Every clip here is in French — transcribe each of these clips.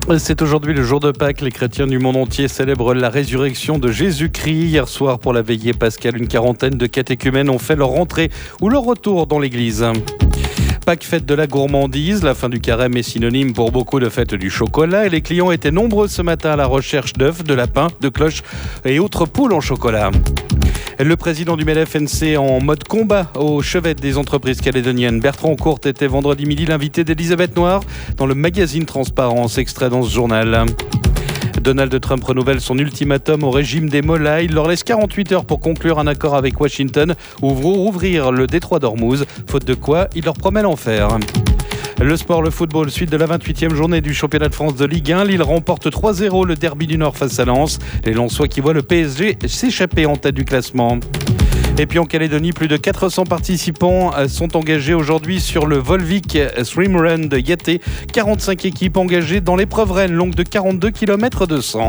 C'est aujourd'hui le jour de Pâques. Les chrétiens du monde entier célèbrent la résurrection de Jésus-Christ. Hier soir, pour la veillée pascale, une quarantaine de catéchumènes ont fait leur entrée ou leur retour dans l'église. Pâques, fête de la gourmandise. La fin du carême est synonyme pour beaucoup de fête du chocolat. Et les clients étaient nombreux ce matin à la recherche d'œufs, de lapins, de cloches et autres poules en chocolat. Le président du MEDEF-NC en mode combat au chevet des entreprises calédoniennes. Bertrand Courte était vendredi midi l'invité d'Elisabeth Noir dans le magazine Transparence, extrait dans ce journal. Donald Trump renouvelle son ultimatum au régime des Mollahs. Il leur laisse 48 heures pour conclure un accord avec Washington ou rouvrir le détroit d'Ormuz, faute de quoi il leur promet l'enfer. Le sport, le football, suite de la 28e journée du championnat de France de Ligue 1. Lille remporte 3-0 le derby du Nord face à Lens. Les Lensois qui voient le PSG s'échapper en tête du classement. Et puis en Calédonie, plus de 400 participants sont engagés aujourd'hui sur le Volvic Swimrun de Yaté. 45 équipes engagées dans l'épreuve reine longue de 42 km 200.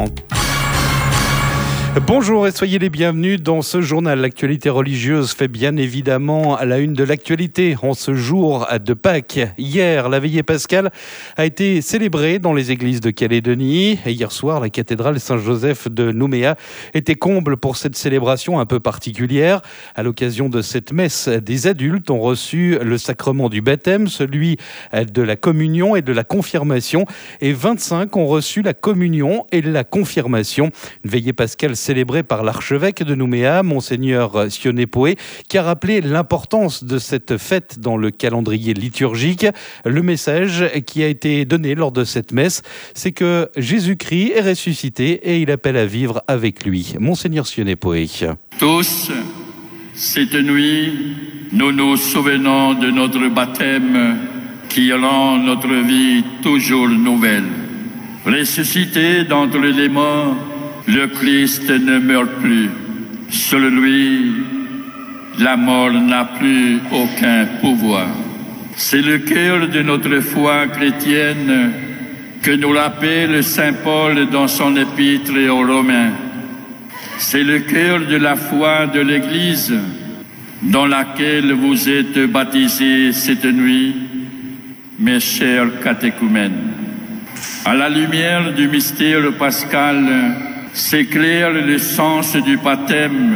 Bonjour et soyez les bienvenus dans ce journal. L'actualité religieuse fait bien évidemment à la une de l'actualité en ce jour de Pâques. Hier, la veillée pascale a été célébrée dans les églises de Calédonie. Et hier soir, la cathédrale Saint-Joseph de Nouméa était comble pour cette célébration un peu particulière. À l'occasion de cette messe, des adultes ont reçu le sacrement du baptême, celui de la communion et de la confirmation. Et 25 ont reçu la communion et la confirmation. Une veillée pascale célébré par l'archevêque de Nouméa, Monseigneur Sioné-Poé, qui a rappelé l'importance de cette fête dans le calendrier liturgique. Le message qui a été donné lors de cette messe, c'est que Jésus-Christ est ressuscité et il appelle à vivre avec lui. Monseigneur Sioné-Poé. Tous, cette nuit, nous nous souvenons de notre baptême qui rend notre vie toujours nouvelle. Ressuscité d'entre les morts, le Christ ne meurt plus. Sur lui, la mort n'a plus aucun pouvoir. C'est le cœur de notre foi chrétienne que nous rappelle saint Paul dans son épître aux Romains. C'est le cœur de la foi de l'Église dans laquelle vous êtes baptisés cette nuit, mes chers catéchumènes. À la lumière du mystère pascal, s'éclaire le sens du baptême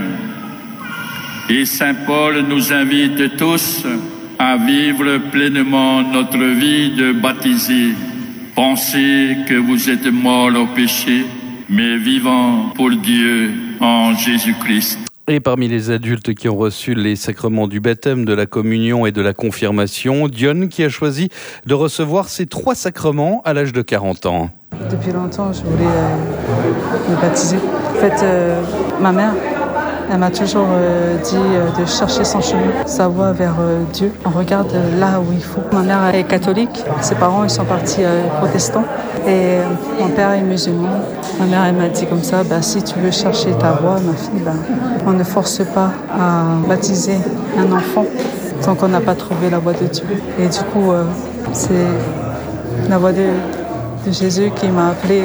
et saint Paul nous invite tous à vivre pleinement notre vie de baptisés. Pensez que vous êtes morts au péché, mais vivants pour Dieu en Jésus-Christ. Et parmi les adultes qui ont reçu les sacrements du baptême, de la communion et de la confirmation, Dionne qui a choisi de recevoir ces 3 sacrements à l'âge de 40 ans. Depuis longtemps, je voulais me baptiser. En fait, ma mère, elle m'a toujours dit de chercher son chemin, sa voie vers Dieu. On regarde là où il faut. Ma mère est catholique, ses parents ils sont partis protestants et mon père est musulman. Ma mère elle m'a dit comme ça, si tu veux chercher ta voie, ma fille, on ne force pas à baptiser un enfant tant qu'on n'a pas trouvé la voie de Dieu. Et du coup, c'est la voie de Jésus qui m'a appelé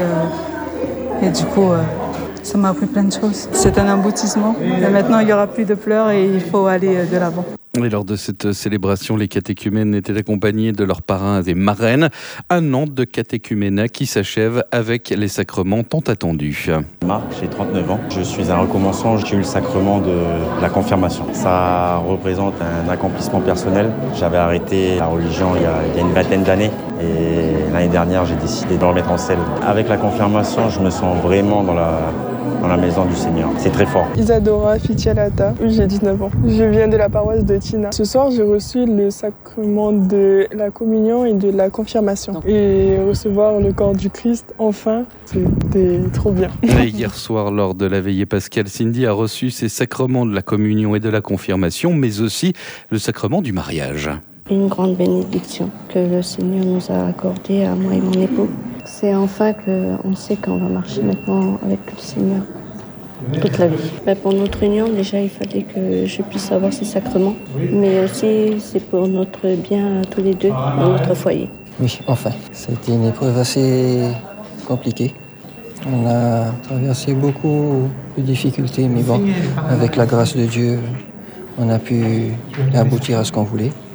et du coup ça m'a appris plein de choses. C'est un aboutissement et maintenant il n'y aura plus de pleurs et il faut aller de l'avant. Et lors de cette célébration, les catéchumènes étaient accompagnés de leurs parrains et marraines. Un an de catéchuménat qui s'achève avec les sacrements tant attendus. Marc, j'ai 39 ans. Je suis un recommençant. J'ai eu le sacrement de la confirmation. Ça représente un accomplissement personnel. J'avais arrêté la religion il y a une vingtaine d'années. Et l'année dernière, j'ai décidé de remettre en selle. Avec la confirmation, je me sens vraiment dans la maison du Seigneur. C'est très fort. Isadora Fitialata, j'ai 19 ans. Je viens de la paroisse de Tina. Ce soir, j'ai reçu le sacrement de la communion et de la confirmation. Et recevoir le corps du Christ, enfin, c'était trop bien. Et hier soir, lors de la veillée pascale, Cindy a reçu ses sacrements de la communion et de la confirmation, mais aussi le sacrement du mariage. Une grande bénédiction que le Seigneur nous a accordée à moi et mon époux. C'est enfin qu'on sait qu'on va marcher maintenant avec le Seigneur toute la vie. Pour notre union, déjà, il fallait que je puisse avoir ces sacrements. Mais aussi, c'est pour notre bien tous les deux, dans notre foyer. Oui, enfin. Ça a été une épreuve assez compliquée. On a traversé beaucoup de difficultés, mais bon, avec la grâce de Dieu, on a pu aboutir à ce qu'on voulait.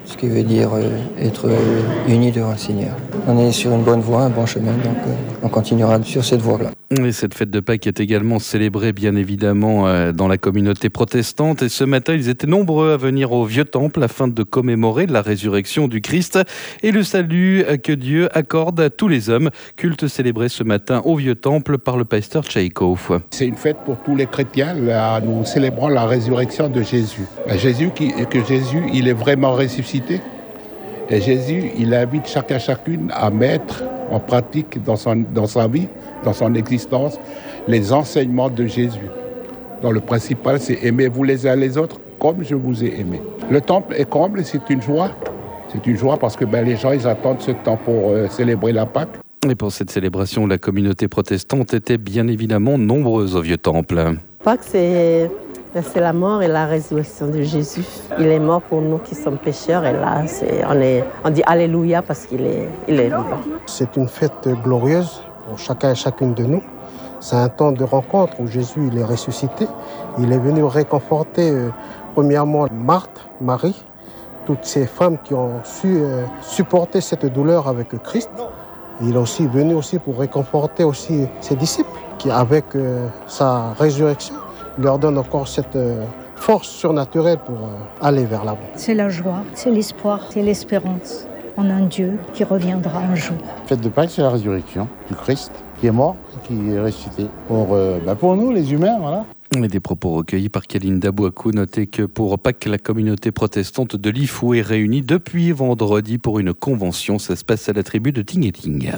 ce qui veut dire être unis devant le Seigneur. On est sur une bonne voie, un bon chemin, donc on continuera sur cette voie-là. Et cette fête de Pâques est également célébrée bien évidemment dans la communauté protestante. Et ce matin, ils étaient nombreux à venir au Vieux Temple afin de commémorer la résurrection du Christ et le salut que Dieu accorde à tous les hommes. Culte célébré ce matin au Vieux Temple par le pasteur Tchaïko. C'est une fête pour tous les chrétiens. Là, nous célébrons la résurrection de Jésus. Jésus, il est vraiment ressuscité. Et Jésus, il invite chacune à mettre en pratique dans sa vie, dans son existence, les enseignements de Jésus. Donc le principal, c'est aimez-vous les uns les autres comme je vous ai aimé. Le temple est comble et c'est une joie. C'est une joie parce que les gens, ils attendent ce temps pour célébrer la Pâque. Et pour cette célébration, la communauté protestante était bien évidemment nombreuse au Vieux Temple. Pâques, c'est la mort et la résurrection de Jésus. Il est mort pour nous qui sommes pécheurs et là, on dit Alléluia parce qu'il est vivant. C'est une fête glorieuse pour chacun et chacune de nous. C'est un temps de rencontre où Jésus il est ressuscité. Il est venu réconforter premièrement Marthe, Marie, toutes ces femmes qui ont su supporter cette douleur avec Christ. Il est aussi venu pour réconforter aussi ses disciples qui, avec sa résurrection, leur donne encore cette force surnaturelle pour aller vers l'avant. C'est la joie, c'est l'espoir, c'est l'espérance en un Dieu qui reviendra un jour. La fête de Pâques, c'est la résurrection du Christ qui est mort et qui est ressuscité pour nous, les humains, voilà. Et des propos recueillis par Kaline Dabouakou. Notez que pour Pâques, la communauté protestante de Lifou est réunie depuis vendredi pour une convention. Ça se passe à la tribu de Tingueting.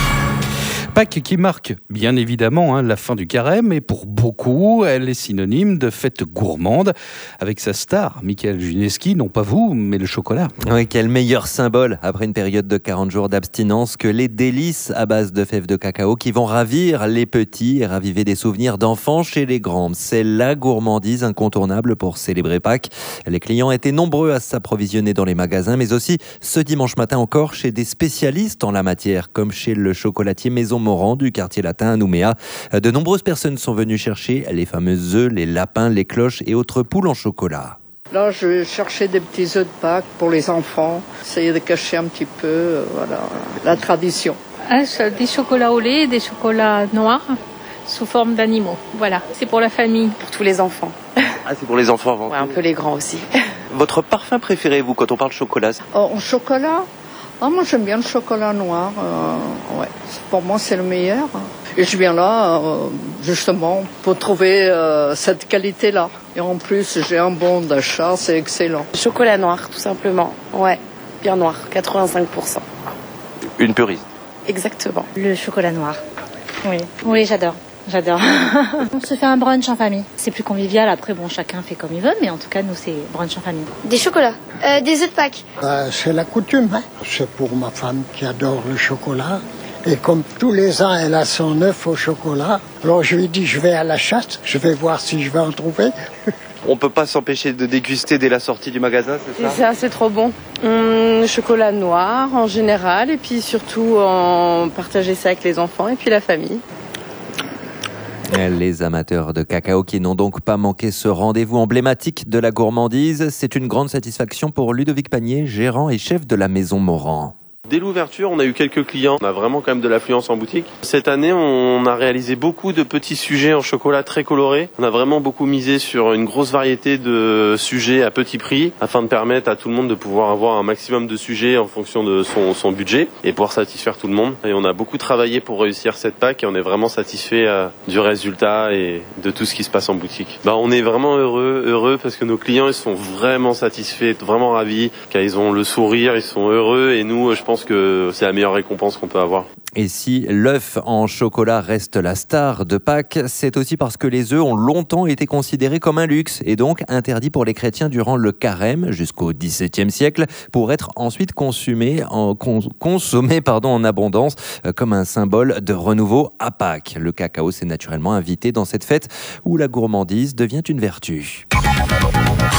Pâques qui marque bien évidemment la fin du carême et pour beaucoup, elle est synonyme de fête gourmande avec sa star, Michael Juneski, non pas vous, mais le chocolat. Oui, quel meilleur symbole après une période de 40 jours d'abstinence que les délices à base de fèves de cacao qui vont ravir les petits et raviver des souvenirs d'enfants chez les grands. C'est la gourmandise incontournable pour célébrer Pâques. Les clients étaient nombreux à s'approvisionner dans les magasins, mais aussi ce dimanche matin encore chez des spécialistes en la matière, comme chez le chocolatier Maison Morand du quartier latin à Nouméa. De nombreuses personnes sont venues chercher les fameux œufs, les lapins, les cloches et autres poules en chocolat. Là, je cherchais des petits œufs de Pâques pour les enfants, essayer de cacher un petit peu la tradition. Des chocolats au lait, des chocolats noirs sous forme d'animaux. Voilà, c'est pour la famille. Pour tous les enfants. Ah, c'est pour les enfants avant. Ouais, un peu les grands aussi. Votre parfum préféré, vous, quand on parle chocolat? En chocolat? Moi j'aime bien le chocolat noir, pour moi c'est le meilleur. Et je viens là justement pour trouver cette qualité-là. Et en plus j'ai un bon d'achat, c'est excellent. Chocolat noir tout simplement, bien noir, 85%. Une puriste? Exactement. Le chocolat noir, oui j'adore. On se fait un brunch en famille. C'est plus convivial, après chacun fait comme il veut, mais en tout cas nous c'est brunch en famille. Des chocolats, des œufs de Pâques. C'est la coutume, c'est pour ma femme qui adore le chocolat. Et comme tous les ans elle a son œuf au chocolat, alors je lui dis je vais à la chasse, je vais voir si je vais en trouver. On peut pas s'empêcher de déguster dès la sortie du magasin, c'est ça? C'est ça, c'est trop bon. Chocolat noir en général, et puis surtout partager ça avec les enfants et puis la famille. Les amateurs de cacao qui n'ont donc pas manqué ce rendez-vous emblématique de la gourmandise, c'est une grande satisfaction pour Ludovic Pagnier, gérant et chef de la Maison Morand. Dès l'ouverture, on a eu quelques clients. On a vraiment quand même de l'affluence en boutique. Cette année, on a réalisé beaucoup de petits sujets en chocolat très colorés. On a vraiment beaucoup misé sur une grosse variété de sujets à petit prix afin de permettre à tout le monde de pouvoir avoir un maximum de sujets en fonction de son budget et pouvoir satisfaire tout le monde. Et on a beaucoup travaillé pour réussir cette Pâques et on est vraiment satisfait du résultat et de tout ce qui se passe en boutique. On est vraiment heureux parce que nos clients ils sont vraiment satisfaits, vraiment ravis, car ils ont le sourire, ils sont heureux et nous, je pense que c'est la meilleure récompense qu'on peut avoir. Et si l'œuf en chocolat reste la star de Pâques, c'est aussi parce que les œufs ont longtemps été considérés comme un luxe et donc interdits pour les chrétiens durant le carême jusqu'au XVIIe siècle pour être ensuite consommés en abondance comme un symbole de renouveau à Pâques. Le cacao s'est naturellement invité dans cette fête où la gourmandise devient une vertu.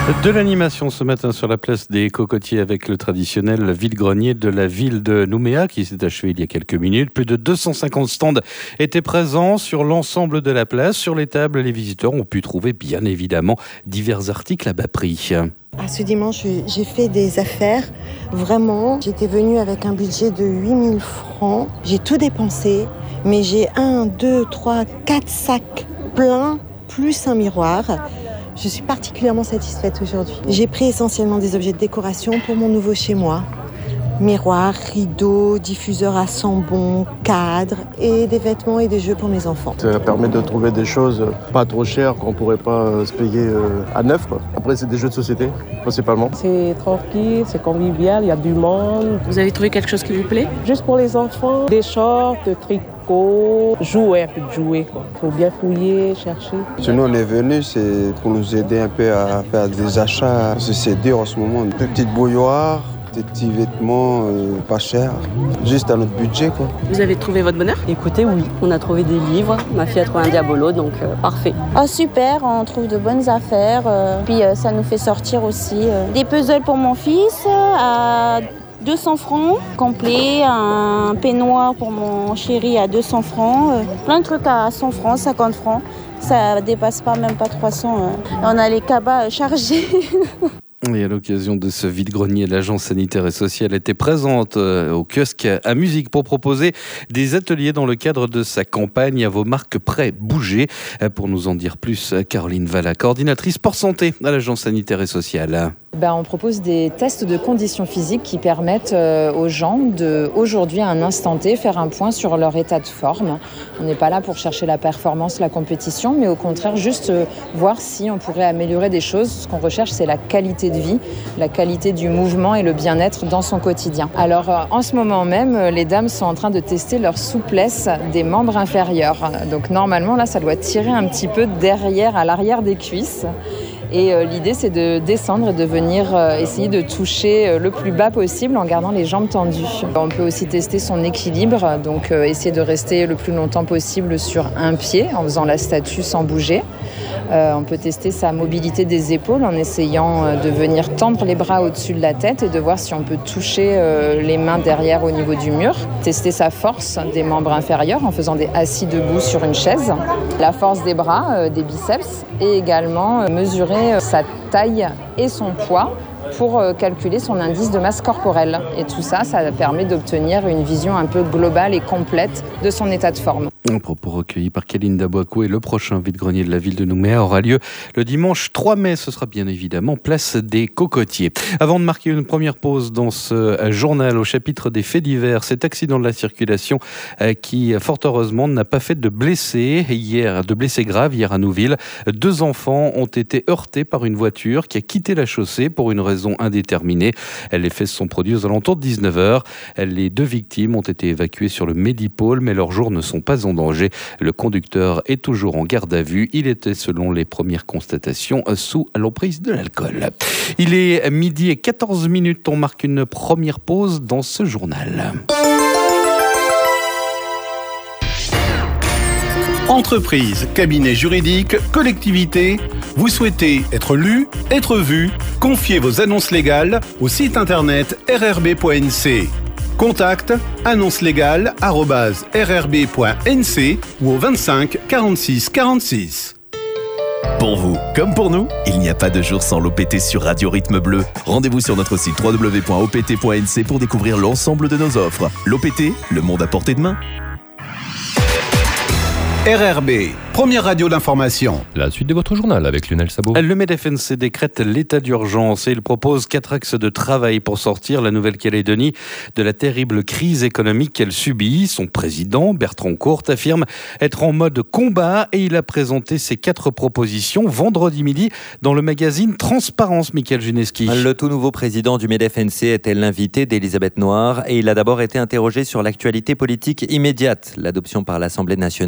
De l'animation ce matin sur la place des Cocotiers avec le traditionnel vide-grenier de la ville de Nouméa qui s'est achevé il y a quelques minutes. Plus de 250 stands étaient présents sur l'ensemble de la place. Sur les tables, les visiteurs ont pu trouver bien évidemment divers articles à bas prix. Ce dimanche, j'ai fait des affaires. Vraiment, j'étais venue avec un budget de 8 000 francs. J'ai tout dépensé, mais j'ai 1, 2, 3, 4 sacs pleins, plus un miroir. Je suis particulièrement satisfaite aujourd'hui. J'ai pris essentiellement des objets de décoration pour mon nouveau chez moi. Miroirs, rideaux, diffuseurs à sambon, cadres et des vêtements et des jeux pour mes enfants. Ça permet de trouver des choses pas trop chères qu'on pourrait pas se payer à neuf, quoi. Après, c'est des jeux de société, principalement. C'est tranquille, c'est convivial, il y a du monde. Vous avez trouvé quelque chose qui vous plaît? Juste pour les enfants, des shorts, des tricots, jouer, un peu de jouer, quoi. Faut bien fouiller, chercher. Sinon, on est venu, c'est pour nous aider un peu à faire des achats. C'est dur en ce moment. Des petites bouilloires, des petits vêtements pas chers, juste à notre budget, quoi. Vous avez trouvé votre bonheur? Écoutez, oui, on a trouvé des livres, ma fille a trouvé un Diabolo, donc parfait. Oh super, on trouve de bonnes affaires, puis ça nous fait sortir aussi. Des puzzles pour mon fils à 200 francs, complet, un peignoir pour mon chéri à 200 francs, plein de trucs à 100 francs, 50 francs, ça dépasse pas même pas 300. On a les cabas chargés. Et à l'occasion de ce vide-grenier, l'agence sanitaire et sociale était présente au kiosque à musique pour proposer des ateliers dans le cadre de sa campagne à vos marques prêts bouger. Pour nous en dire plus, Caroline Valla, coordinatrice sport santé à l'agence sanitaire et sociale. On propose des tests de conditions physiques qui permettent aux gens de, aujourd'hui à un instant T, faire un point sur leur état de forme. On n'est pas là pour chercher la performance, la compétition, mais au contraire juste voir si on pourrait améliorer des choses. Ce qu'on recherche, c'est la qualité de vie, la qualité du mouvement et le bien-être dans son quotidien. Alors en ce moment même, les dames sont en train de tester leur souplesse des membres inférieurs. Donc normalement là, ça doit tirer un petit peu derrière, à l'arrière des cuisses. Et l'idée, c'est de descendre et de venir essayer de toucher le plus bas possible en gardant les jambes tendues. On peut aussi tester son équilibre, donc essayer de rester le plus longtemps possible sur un pied en faisant la statue sans bouger. On peut tester sa mobilité des épaules en essayant de venir tendre les bras au-dessus de la tête et de voir si on peut toucher les mains derrière au niveau du mur. Tester sa force des membres inférieurs en faisant des assis debout sur une chaise. La force des bras, des biceps et également mesurer sa taille et son poids pour calculer son indice de masse corporelle. Et tout ça, ça permet d'obtenir une vision un peu globale et complète de son état de forme. Un propos recueilli par Kéline Dabouakou et le prochain vide-grenier de la ville de Nouméa aura lieu le dimanche 3 mai. Ce sera bien évidemment place des Cocotiers. Avant de marquer une première pause dans ce journal au chapitre des faits divers, cet accident de la circulation qui, fort heureusement, n'a pas fait de blessés graves hier à Nouville. 2 enfants ont été heurtés par une voiture qui a quitté la chaussée pour une raison indéterminée. Les faits se sont produits aux alentours de 19h. Les 2 victimes ont été évacuées sur le Medipôle, mais leurs jours ne sont pas en danger. Le conducteur est toujours en garde à vue. Il était, selon les premières constatations, sous l'emprise de l'alcool. Il est 12h14. On marque une première pause dans ce journal. Entreprise, cabinet juridique, collectivité, vous souhaitez être lu, être vu? Confiez vos annonces légales au site internet rrb.nc. Contact annoncelégale@rrb.nc ou au 25 46 46. Pour vous, comme pour nous, il n'y a pas de jour sans l'OPT sur Radio Rythme Bleu. Rendez-vous sur notre site www.opt.nc pour découvrir l'ensemble de nos offres. L'OPT, le monde à portée de main. RRB, première radio d'information. La suite de votre journal avec Lionel Sabot. Le MEDEF-NC décrète l'état d'urgence et il propose 4 axes de travail pour sortir la Nouvelle-Calédonie de la terrible crise économique qu'elle subit. Son président, Bertrand Courte, affirme être en mode combat et il a présenté ses 4 propositions vendredi midi dans le magazine Transparence, Michael Juneski. Le tout nouveau président du MEDEF-NC était l'invité d'Elisabeth Noir et il a d'abord été interrogé sur l'actualité politique immédiate, l'adoption par l'Assemblée nationale de la motion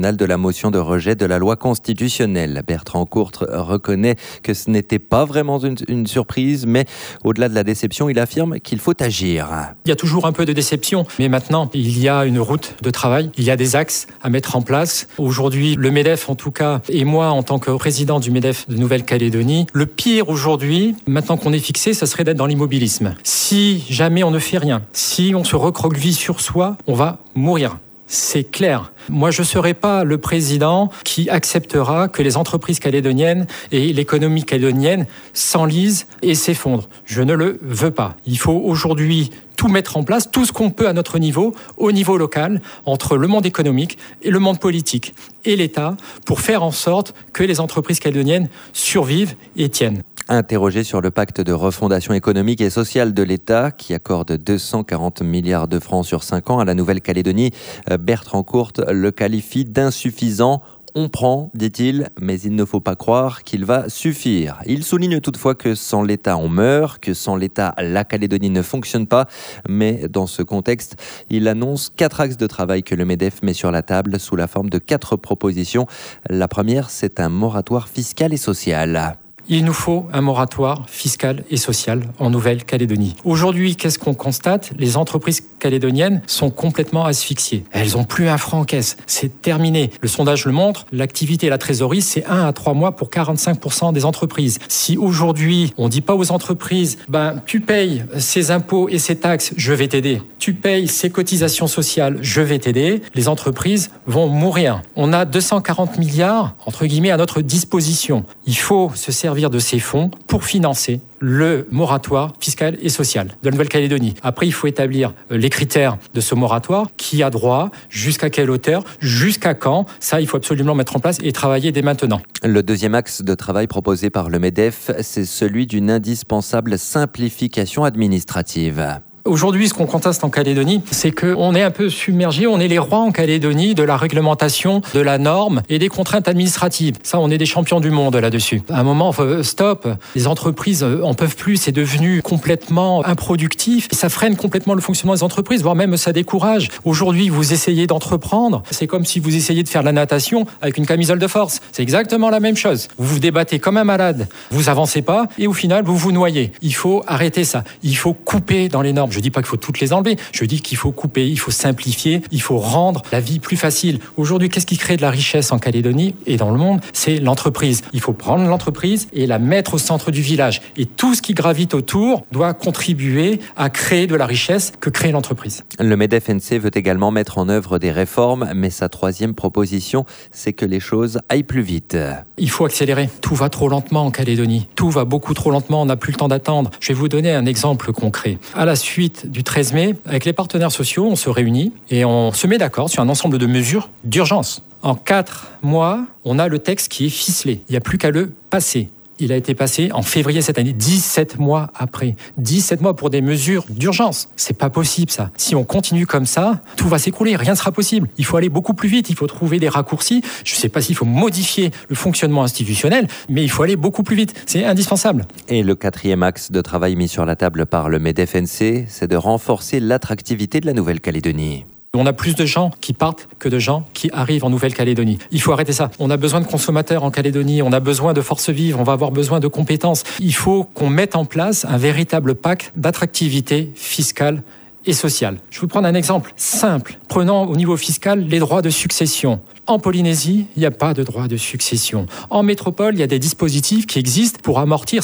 motion de rejet de la loi constitutionnelle. Bertrand Courte reconnaît que ce n'était pas vraiment une surprise, mais au-delà de la déception, il affirme qu'il faut agir. Il y a toujours un peu de déception, mais maintenant, il y a une route de travail, il y a des axes à mettre en place. Aujourd'hui, le MEDEF, en tout cas, et moi, en tant que président du MEDEF de Nouvelle-Calédonie, le pire aujourd'hui, maintenant qu'on est fixé, ça serait d'être dans l'immobilisme. Si jamais on ne fait rien, si on se recroqueville sur soi, on va mourir. C'est clair. Moi, je ne serai pas le président qui acceptera que les entreprises calédoniennes et l'économie calédonienne s'enlisent et s'effondrent. Je ne le veux pas. Il faut aujourd'hui tout mettre en place, tout ce qu'on peut à notre niveau, au niveau local, entre le monde économique et le monde politique et l'État, pour faire en sorte que les entreprises calédoniennes survivent et tiennent. Interrogé sur le pacte de refondation économique et sociale de l'État qui accorde 240 milliards de francs sur 5 ans à la Nouvelle-Calédonie, Bertrand Courte le qualifie d'insuffisant. On prend, dit-il, mais il ne faut pas croire qu'il va suffire. Il souligne toutefois que sans l'État, on meurt, que sans l'État, la Calédonie ne fonctionne pas. Mais dans ce contexte, il annonce 4 axes de travail que le MEDEF met sur la table sous la forme de 4 propositions. La première, c'est un moratoire fiscal et social. Il nous faut un moratoire fiscal et social en Nouvelle-Calédonie. Aujourd'hui, qu'est-ce qu'on constate ? Les entreprises calédoniennes sont complètement asphyxiées. Elles n'ont plus un franc en caisse. C'est terminé. Le sondage le montre. L'activité et la trésorerie, c'est 1 à 3 mois pour 45% des entreprises. Si aujourd'hui, on ne dit pas aux entreprises, tu payes ces impôts et ces taxes, je vais t'aider. Tu payes ces cotisations sociales, je vais t'aider. Les entreprises vont mourir. On a 240 milliards, entre guillemets, à notre disposition. Il faut se servir de ces fonds pour financer le moratoire fiscal et social de la Nouvelle-Calédonie. Après, il faut établir les critères de ce moratoire, qui a droit, jusqu'à quelle hauteur, jusqu'à quand. Ça, il faut absolument mettre en place et travailler dès maintenant. Le deuxième axe de travail proposé par le MEDEF, c'est celui d'une indispensable simplification administrative. Aujourd'hui, ce qu'on constate en Calédonie, c'est qu'on est un peu submergé, on est les rois en Calédonie de la réglementation, de la norme et des contraintes administratives. Ça, on est des champions du monde là-dessus. À un moment, stop, les entreprises en peuvent plus, c'est devenu complètement improductif. Ça freine complètement le fonctionnement des entreprises, voire même ça décourage. Aujourd'hui, vous essayez d'entreprendre, c'est comme si vous essayiez de faire de la natation avec une camisole de force. C'est exactement la même chose. Vous vous débattez comme un malade, vous avancez pas et au final, vous vous noyez. Il faut arrêter ça. Il faut couper dans les normes. Je dis pas qu'il faut toutes les enlever. Je dis qu'il faut couper, il faut simplifier, il faut rendre la vie plus facile. Aujourd'hui, qu'est-ce qui crée de la richesse en Calédonie et dans le monde ? C'est l'entreprise. Il faut prendre l'entreprise et la mettre au centre du village. Et tout ce qui gravite autour doit contribuer à créer de la richesse que crée l'entreprise. Le MEDEF-NC veut également mettre en œuvre des réformes, mais sa troisième proposition, c'est que les choses aillent plus vite. Il faut accélérer. Tout va trop lentement en Calédonie. Tout va beaucoup trop lentement. On n'a plus le temps d'attendre. Je vais vous donner un exemple concret. À la suite du 13 mai, avec les partenaires sociaux, on se réunit et on se met d'accord sur un ensemble de mesures d'urgence. En 4 mois, on a le texte qui est ficelé. Il n'y a plus qu'à le passer. Il a été passé en février cette année, 17 mois après. 17 mois pour des mesures d'urgence. C'est pas possible, ça. Si on continue comme ça, tout va s'écrouler, rien ne sera possible. Il faut aller beaucoup plus vite, il faut trouver des raccourcis. Je sais pas s'il faut modifier le fonctionnement institutionnel, mais il faut aller beaucoup plus vite. C'est indispensable. Et le quatrième axe de travail mis sur la table par le MEDEF-NC, c'est de renforcer l'attractivité de la Nouvelle-Calédonie. On a plus de gens qui partent que de gens qui arrivent en Nouvelle-Calédonie. Il faut arrêter ça. On a besoin de consommateurs en Calédonie, on a besoin de force vive, on va avoir besoin de compétences. Il faut qu'on mette en place un véritable pacte d'attractivité fiscale et sociale. Je vais vous prendre un exemple simple. Prenons au niveau fiscal les droits de succession. En Polynésie, il n'y a pas de droit de succession. En métropole, il y a des dispositifs qui existent pour amortir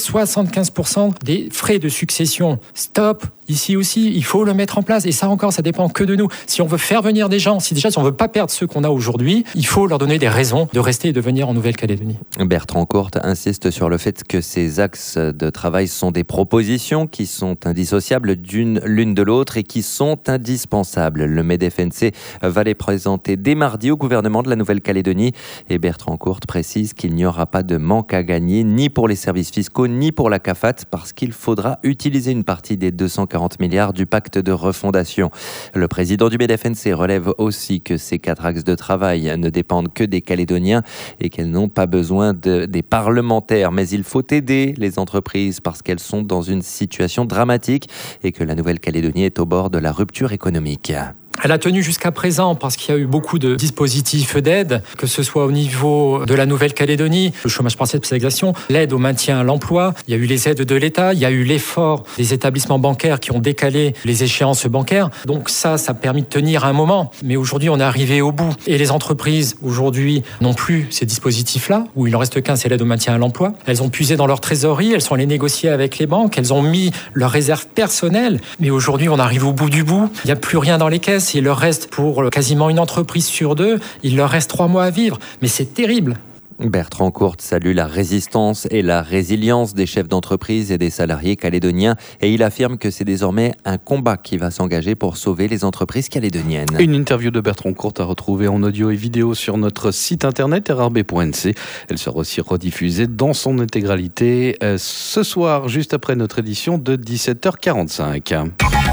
75% des frais de succession. Stop! Ici aussi, il faut le mettre en place. Et ça encore, ça dépend que de nous. Si on veut faire venir des gens, si on veut pas perdre ceux qu'on a aujourd'hui, il faut leur donner des raisons de rester et de venir en Nouvelle-Calédonie. Bertrand Courte insiste sur le fait que ces axes de travail sont des propositions qui sont indissociables l'une de l'autre et qui sont indispensables. Le MEDEF-NC va les présenter dès mardi au gouvernement de la Nouvelle-Calédonie. Et Bertrand Courte précise qu'il n'y aura pas de manque à gagner, ni pour les services fiscaux, ni pour la CAFAT, parce qu'il faudra utiliser une partie des 240 milliards du pacte de refondation. Le président du MEDEF-NC relève aussi que ces 4 axes de travail ne dépendent que des Calédoniens et qu'elles n'ont pas besoin des parlementaires. Mais il faut aider les entreprises parce qu'elles sont dans une situation dramatique et que la Nouvelle-Calédonie est au bord de la rupture économique. Elle a tenu jusqu'à présent parce qu'il y a eu beaucoup de dispositifs d'aide, que ce soit au niveau de la Nouvelle-Calédonie, le chômage partiel de spécialisation, l'aide au maintien à l'emploi, il y a eu les aides de l'État, il y a eu l'effort des établissements bancaires qui ont décalé les échéances bancaires. Donc ça a permis de tenir un moment. Mais aujourd'hui, on est arrivé au bout. Et les entreprises, aujourd'hui, n'ont plus ces dispositifs-là, où il en reste qu'un, c'est l'aide au maintien à l'emploi. Elles ont puisé dans leur trésorerie, elles sont allées négocier avec les banques, elles ont mis leurs réserves personnelles. Mais aujourd'hui, on arrive au bout du bout. Il n'y a plus rien dans les caisses. Il leur reste, pour quasiment une entreprise sur 2, il leur reste 3 mois à vivre. Mais c'est terrible. Bertrand Courte salue la résistance et la résilience des chefs d'entreprise et des salariés calédoniens et il affirme que c'est désormais un combat qui va s'engager pour sauver les entreprises calédoniennes. Une interview de Bertrand Courte à retrouver en audio et vidéo sur notre site internet rrb.nc. Elle sera aussi rediffusée dans son intégralité ce soir, juste après notre édition de 17h45.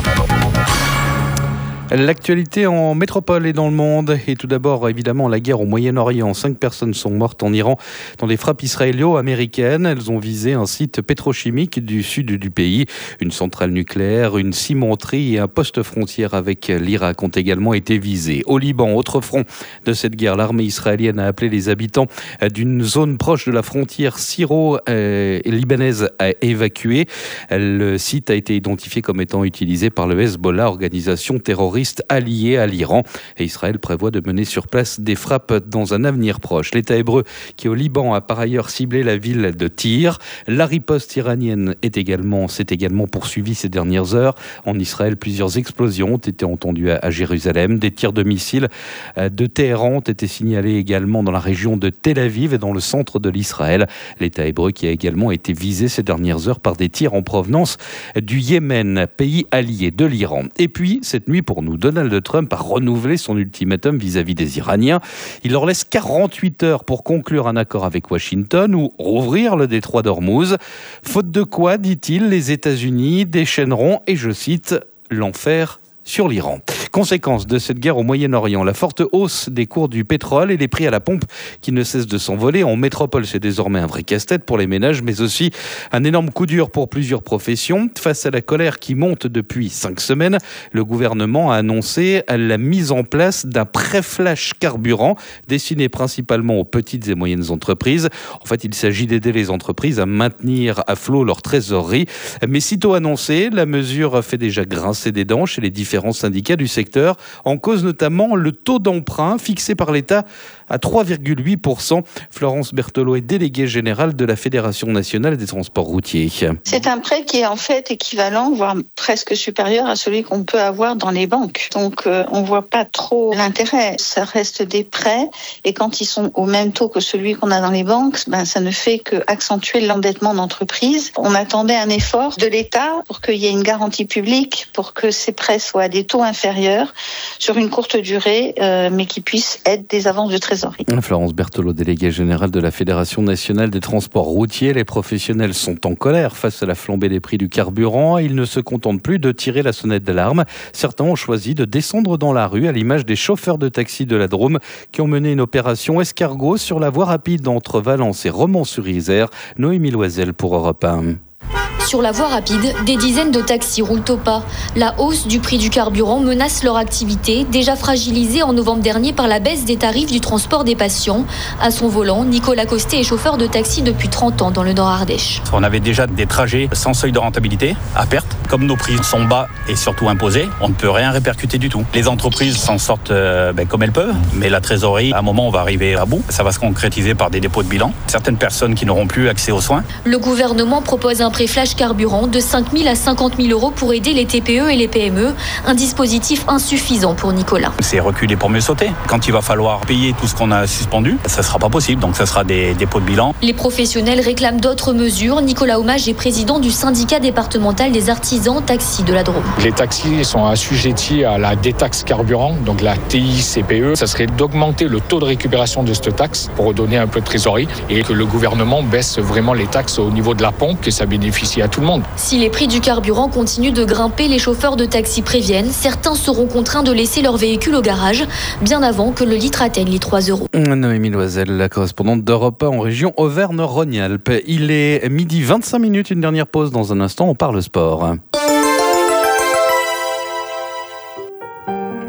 L'actualité en métropole et dans le monde. Et tout d'abord, évidemment, la guerre au Moyen-Orient. 5 personnes sont mortes en Iran dans des frappes israélo-américaines. Elles ont visé un site pétrochimique du sud du pays. Une centrale nucléaire, une cimenterie et un poste frontière avec l'Irak ont également été visés. Au Liban, autre front de cette guerre, l'armée israélienne a appelé les habitants d'une zone proche de la frontière syro-libanaise à évacuer. Le site a été identifié comme étant utilisé par le Hezbollah, organisation terroriste alliés à l'Iran. Et Israël prévoit de mener sur place des frappes dans un avenir proche. L'État hébreu, qui au Liban a par ailleurs ciblé la ville de Tyr. La riposte iranienne s'est également poursuivie ces dernières heures. En Israël, plusieurs explosions ont été entendues à Jérusalem. Des tirs de missiles de Téhéran ont été signalés également dans la région de Tel Aviv et dans le centre de l'Israël. L'État hébreu qui a également été visé ces dernières heures par des tirs en provenance du Yémen, pays allié de l'Iran. Et puis, cette nuit pour nous, Donald Trump a renouvelé son ultimatum vis-à-vis des Iraniens. Il leur laisse 48 heures pour conclure un accord avec Washington ou rouvrir le détroit d'Ormuz. Faute de quoi, dit-il, les États-Unis déchaîneront, et je cite, l'enfer sur l'Iran. Conséquence de cette guerre au Moyen-Orient, la forte hausse des cours du pétrole et les prix à la pompe qui ne cessent de s'envoler. En métropole, c'est désormais un vrai casse-tête pour les ménages, mais aussi un énorme coup dur pour plusieurs professions. Face à la colère qui monte depuis 5 semaines, le gouvernement a annoncé la mise en place d'un pré-flash carburant destiné principalement aux petites et moyennes entreprises. En fait, il s'agit d'aider les entreprises à maintenir à flot leur trésorerie. Mais sitôt annoncé, la mesure fait déjà grincer des dents chez les différents syndicats du secteur. En cause notamment le taux d'emprunt fixé par l'État à 3,8%. Florence Berthelot est déléguée générale de la Fédération nationale des transports routiers. C'est un prêt qui est en fait équivalent, voire presque supérieur à celui qu'on peut avoir dans les banques. Donc on ne voit pas trop l'intérêt. Ça reste des prêts et quand ils sont au même taux que celui qu'on a dans les banques, ça ne fait qu'accentuer l'endettement d'entreprise. On attendait un effort de l'État pour qu'il y ait une garantie publique, pour que ces prêts soient à des taux inférieurs sur une courte durée, mais qui puissent être des avances de trésorerie. Florence Berthelot, déléguée générale de la Fédération nationale des transports routiers. Les professionnels sont en colère face à la flambée des prix du carburant. Ils ne se contentent plus de tirer la sonnette d'alarme. Certains ont choisi de descendre dans la rue, à l'image des chauffeurs de taxi de la Drôme qui ont mené une opération escargot sur la voie rapide entre Valence et Romans-sur-Isère. Noémie Loisel pour Europe 1. Sur la voie rapide, des dizaines de taxis roulent au pas. La hausse du prix du carburant menace leur activité, déjà fragilisée en novembre dernier par la baisse des tarifs du transport des patients. À son volant, Nicolas Costet est chauffeur de taxi depuis 30 ans dans le Nord-Ardèche. On avait déjà des trajets sans seuil de rentabilité, à perte. Comme nos prix sont bas et surtout imposés, on ne peut rien répercuter du tout. Les entreprises s'en sortent comme elles peuvent, mais la trésorerie, à un moment, on va arriver à bout. Ça va se concrétiser par des dépôts de bilan. Certaines personnes qui n'auront plus accès aux soins. Le gouvernement propose un pré-flash carburant de 5 000 à 50 000 euros pour aider les TPE et les PME. Un dispositif insuffisant pour Nicolas. C'est reculer pour mieux sauter. Quand il va falloir payer tout ce qu'on a suspendu, ça ne sera pas possible. Donc ça sera des dépôts de bilan. Les professionnels réclament d'autres mesures. Nicolas Hommage est président du syndicat départemental des artisans taxis de la Drôme. Les taxis sont assujettis à la détaxe carburant, donc la TICPE. Ça serait d'augmenter le taux de récupération de cette taxe pour redonner un peu de trésorerie et que le gouvernement baisse vraiment les taxes au niveau de la pompe, que ça bénéficie à tout le monde. Si les prix du carburant continuent de grimper, les chauffeurs de taxi préviennent. Certains seront contraints de laisser leur véhicule au garage, bien avant que le litre atteigne les 3 euros. Noémie Loisel, la correspondante d'Europe 1 en région Auvergne-Rhône-Alpes. Il est 12h25, une dernière pause. Dans un instant, on parle sport.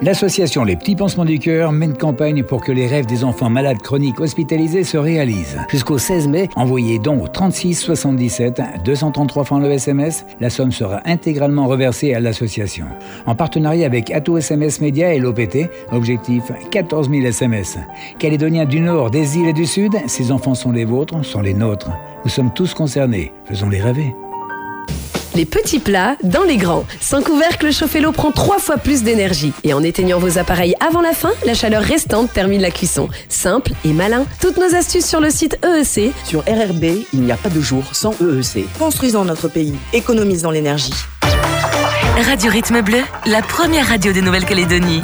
L'association Les Petits Pansements du Cœur mène campagne pour que les rêves des enfants malades chroniques hospitalisés se réalisent. Jusqu'au 16 mai, envoyez don au 36 77, 233 francs le SMS. La somme sera intégralement reversée à l'association. En partenariat avec Atout SMS Média et l'OPT, objectif 14 000 SMS. Calédoniens du Nord, des îles et du Sud, ces enfants sont les vôtres, sont les nôtres. Nous sommes tous concernés, faisons-les rêver. Les petits plats dans les grands. Sans couvercle, chauffer l'eau prend 3 fois plus d'énergie. Et en éteignant vos appareils avant la fin, la chaleur restante termine la cuisson. Simple et malin. Toutes nos astuces sur le site EEC. Sur RRB, il n'y a pas de jour sans EEC. Construisons notre pays. Économisons l'énergie. Radio Rythme Bleu, la première radio de Nouvelle-Calédonie.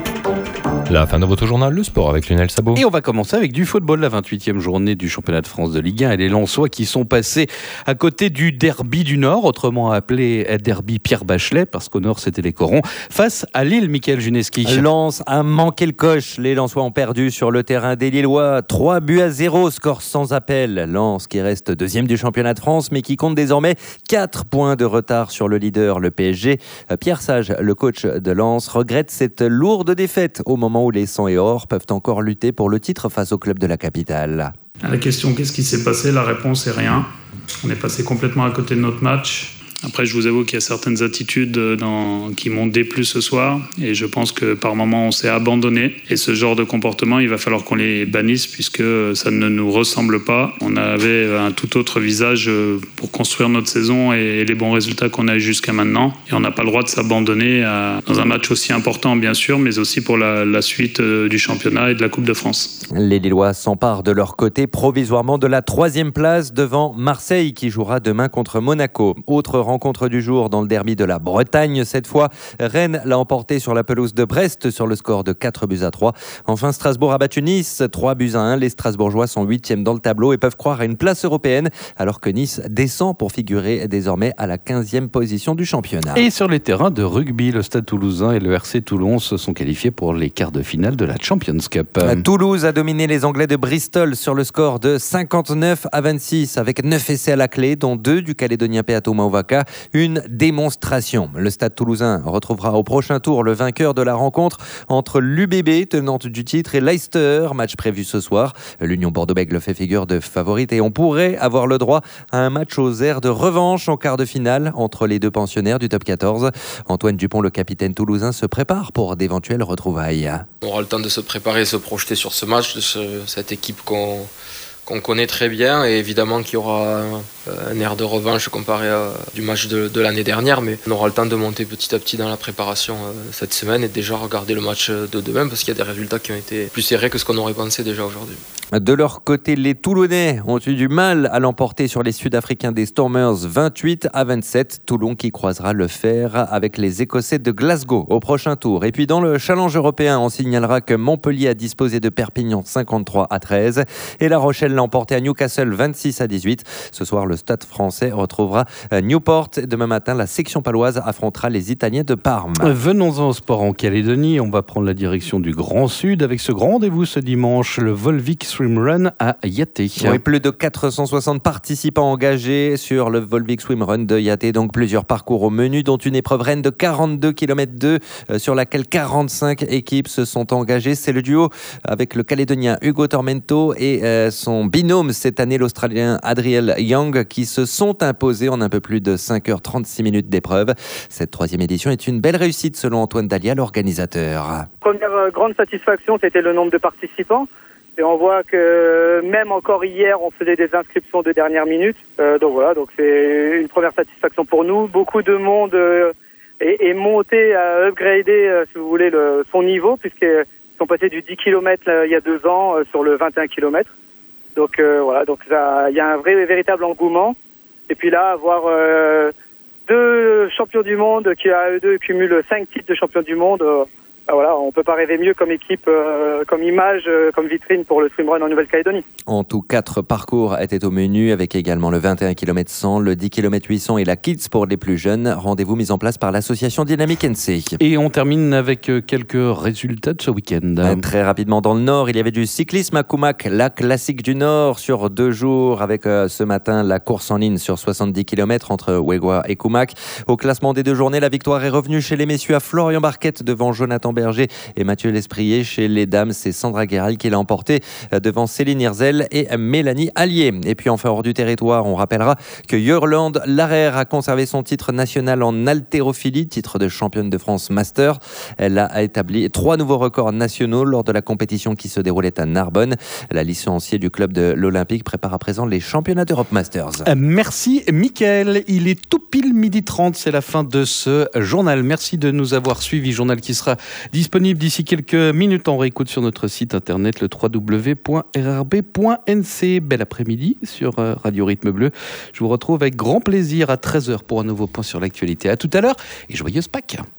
La fin de votre journal, le sport avec Lionel Sabot. Et on va commencer avec du football, la 28e journée du championnat de France de Ligue 1 et les Lensois qui sont passés à côté du derby du Nord, autrement appelé derby Pierre Bachelet, parce qu'au Nord c'était les Corons, face à Lille, Michael Juneski. Lens a manqué le coche. Les Lensois ont perdu sur le terrain des Lillois. 3-0, score sans appel. Lens qui reste deuxième du championnat de France, mais qui compte désormais 4 points de retard sur le leader, le PSG. Pierre Sage, le coach de Lens, regrette cette lourde défaite au moment où les 100 et or peuvent encore lutter pour le titre face au club de la capitale. À la question qu'est-ce qui s'est passé, la réponse est rien. On est passé complètement à côté de notre match. Après, je vous avoue qu'il y a certaines attitudes qui m'ont déplu ce soir et je pense que par moments on s'est abandonné. Et ce genre de comportement, il va falloir qu'on les bannisse puisque ça ne nous ressemble pas. On avait un tout autre visage pour construire notre saison et les bons résultats qu'on a eu jusqu'à maintenant. Et on n'a pas le droit de s'abandonner dans un match aussi important, bien sûr, mais aussi pour la suite du championnat et de la Coupe de France. Les Lillois s'emparent de leur côté provisoirement de la 3e place devant Marseille qui jouera demain contre Monaco. Autre rencontre du jour dans le derby de la Bretagne. Cette fois, Rennes l'a emporté sur la pelouse de Brest sur le score de 4-3. Enfin, Strasbourg a battu Nice 3-1. Les Strasbourgeois sont 8e dans le tableau et peuvent croire à une place européenne alors que Nice descend pour figurer désormais à la 15e position du championnat. Et sur les terrains de rugby, le Stade Toulousain et le RC Toulon se sont qualifiés pour les quarts de finale de la Champions Cup. Toulouse a dominé les Anglais de Bristol sur le score de 59-26 avec 9 essais à la clé, dont 2 du Calédonien Peato Mauvaka. Une démonstration. Le Stade Toulousain retrouvera au prochain tour le vainqueur de la rencontre entre l'UBB, tenante du titre, et Leicester, match prévu ce soir. L'Union Bordeaux-Bègles fait figure de favorite et on pourrait avoir le droit à un match aux airs de revanche en quart de finale entre les deux pensionnaires du top 14. Antoine Dupont, le capitaine toulousain, se prépare pour d'éventuelles retrouvailles. On aura le temps de se préparer et se projeter sur ce match, de cette équipe qu'on connaît très bien, et évidemment qu'il y aura un air de revanche comparé du match de l'année dernière, mais on aura le temps de monter petit à petit dans la préparation cette semaine et déjà regarder le match de demain parce qu'il y a des résultats qui ont été plus serrés que ce qu'on aurait pensé déjà aujourd'hui. De leur côté, les Toulonnais ont eu du mal à l'emporter sur les Sud-Africains des Stormers 28-27. Toulon qui croisera le fer avec les Écossais de Glasgow au prochain tour. Et puis dans le challenge européen, on signalera que Montpellier a disposé de Perpignan 53-13 et La Rochelle l'a emporté à Newcastle 26-18. Ce soir, le Stade français retrouvera Newport. Demain matin, la section paloise affrontera les Italiens de Parme. Venons-en au sport en Calédonie. On va prendre la direction du Grand Sud avec ce grand rendez-vous ce dimanche, le Volvic Swim Run à Yaté. Oui, plus de 460 participants engagés sur le Volvic Swim Run de Yaté. Donc plusieurs parcours au menu, dont une épreuve reine de 42 km sur laquelle 45 équipes se sont engagées. C'est le duo avec le Calédonien Hugo Tormento et son binôme cette année, l'Australien Adriel Young, qui se sont imposés en un peu plus de 5h36 minutes d'épreuve. Cette 3e édition est une belle réussite selon Antoine Dalia, l'organisateur. Première grande satisfaction, c'était le nombre de participants. Et on voit que même encore hier, on faisait des inscriptions de dernière minute. Donc voilà, donc c'est une première satisfaction pour nous. Beaucoup de monde est monté à upgrader, si vous voulez, son niveau, puisqu'ils sont passés du 10 km il y a 2 ans sur le 21 km. Donc voilà, donc il y a un véritable engouement. Et puis là, avoir 2 champions du monde qui à eux deux cumulent 5 titres de champions du monde. Voilà, on peut pas rêver mieux comme équipe, comme image, comme vitrine pour le swimrun en Nouvelle-Calédonie. En tout, 4 parcours étaient au menu, avec également le 21 km 100, le 10 km 800 et la Kids pour les plus jeunes. Rendez-vous mis en place par l'association Dynamique NC. Et on termine avec quelques résultats de ce week-end. Très rapidement, dans le Nord, il y avait du cyclisme à Koumak, la classique du Nord, sur 2 jours, avec ce matin la course en ligne sur 70 km entre Wegwa et Koumak. Au classement des 2 journées, la victoire est revenue chez les messieurs à Florian Barquette devant Jonathan Berger et Mathieu Lesprier. Chez les dames, c'est Sandra Guéral qui l'a emporté devant Céline Hirzel et Mélanie Allier. Et puis enfin, hors du territoire, on rappellera que Yolande Larère a conservé son titre national en haltérophilie, titre de championne de France Master. Elle a établi 3 nouveaux records nationaux lors de la compétition qui se déroulait à Narbonne. La licenciée du club de l'Olympique prépare à présent les championnats d'Europe Masters. Merci Mickaël. Il est tout pile 12h30, c'est la fin de ce journal. Merci de nous avoir suivis. Journal qui sera disponible d'ici quelques minutes en réécoute sur notre site internet, le www.rrb.nc. Bel après-midi sur Radio Rythme Bleu. Je vous retrouve avec grand plaisir à 13h pour un nouveau point sur l'actualité. À tout à l'heure et joyeuse Pâques.